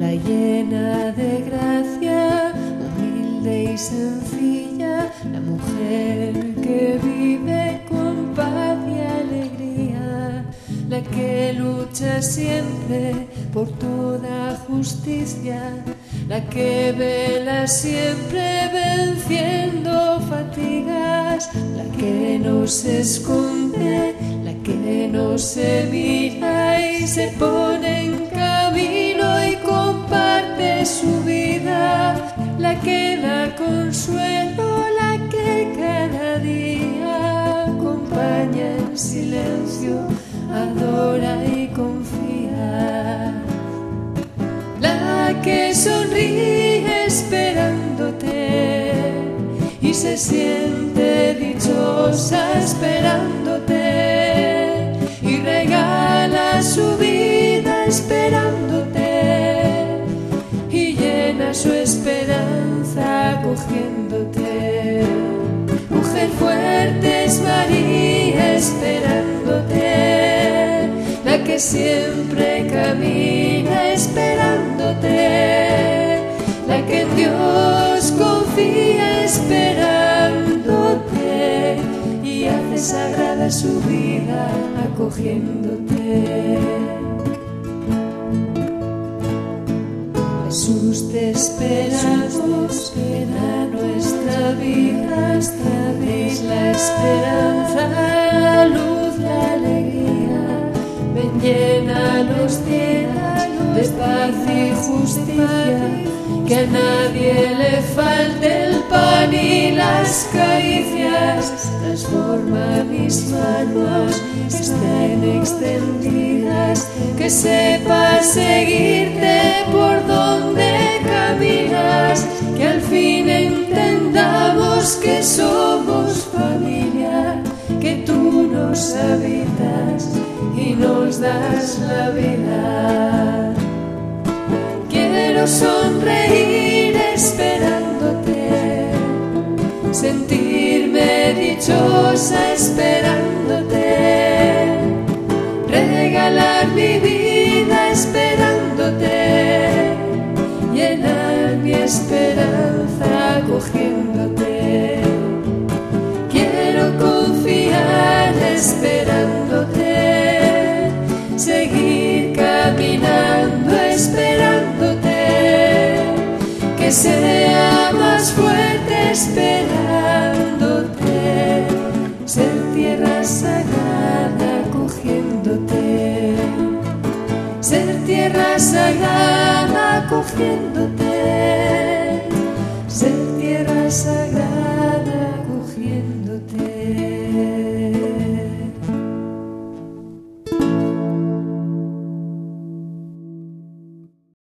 tierra llena de gracia, humilde y sencilla, la mujer que vive con paz y alegría, la que lucha siempre por toda justicia, la que vela siempre venciendo fatigas, la que no se esconde, la que no se mira y se pone en camino y comparte su vida, la que da consuelo, la que cada día acompaña en silencio, adora y confía, la que sonríe esperándote y se siente dichosa esperándote y regala su vida esperándote y llena su esperanza acogiéndote. Mujer fuerte es María esperándote, la que siempre camina esperándote, la que en Dios confía esperándote y hace sagrada su vida acogiéndote. Jesús, te esperamos, ven a nuestra vida, traes la esperanza, la luz, la alegría, ven, llena los días de paz y justicia, que a nadie le falte el pan y las caricias, transforma mis manos, estén extendidas, que sepa seguirte por donde caminas, que al fin entendamos que somos familia, que tú nos habitas y nos das la vida. Quiero sonreír esperándote, sentirme dichosa esperándote, regalar mi vida esperándote, llenar mi esperanza acogiéndote. Quiero confiar esperándote, seguir caminando esperándote, que sea más fuerte esperándote, ser tierra sagrada acogiéndote, ser tierra sagrada acogiéndote, ser tierra sagrada.